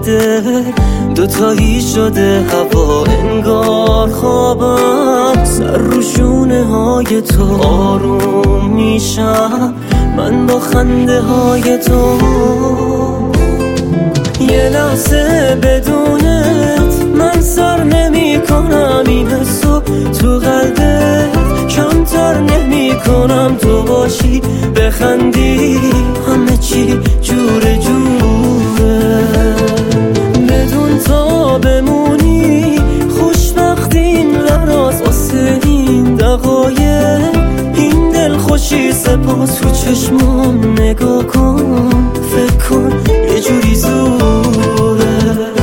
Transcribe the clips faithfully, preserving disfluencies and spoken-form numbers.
دل دوتایی شده هوا انگار خوابم، سر رو شونه های تو آروم میشم من با خنده های تو. یه لحظه بدونت من سر نمی کنم این حسو تو قلبت کمتر نمی کنم، تو باشی بخندی همه چی جور جوره، بدون تا بمونی خوشبختین لراز واسه این دقایق، این دل خوشی سپاس رو چشمام نگاه کن فکر کن یه جوری زوره.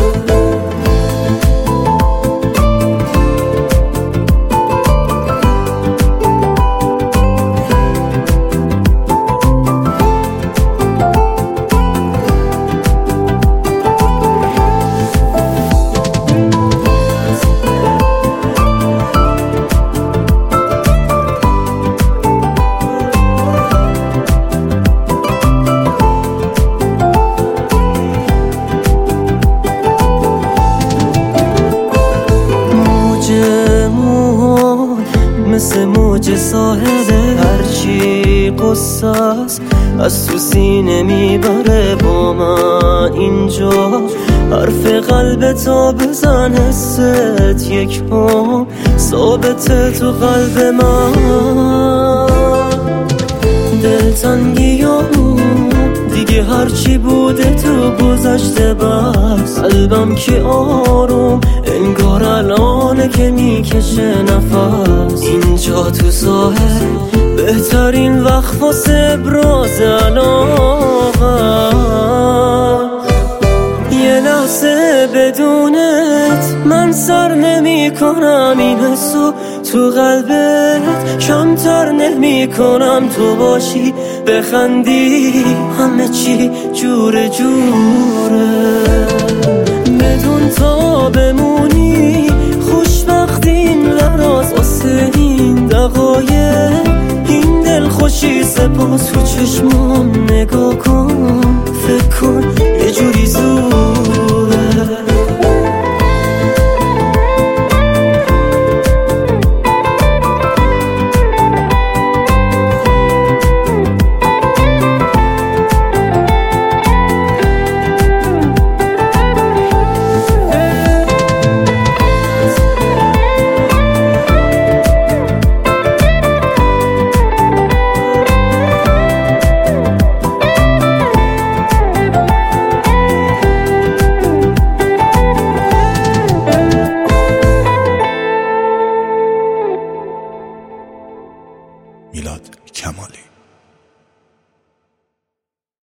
مثل موج ساحله هرچی قصاص از تو سینه میبره با من اینجا، حرف قلب تا بزن حست یک پا ثابته تو قلب من. دلتنگیامون دیگه هرچی بوده تو گذشته بس، قلبم که آروم انگار الانه که میکشه نفس، اینجا تو ساحل بهترین وقت واسه ابراز علاقم. یه لحظه بدونت من سر نمی کنم این حسو تو قلبت کمتر نمی کنم، تو باشی بخندی همه چی جور جوره، بدون تا بمونی خوشبختین لراز واسه این دقایق، این دل خوشی سپاس رو چشمام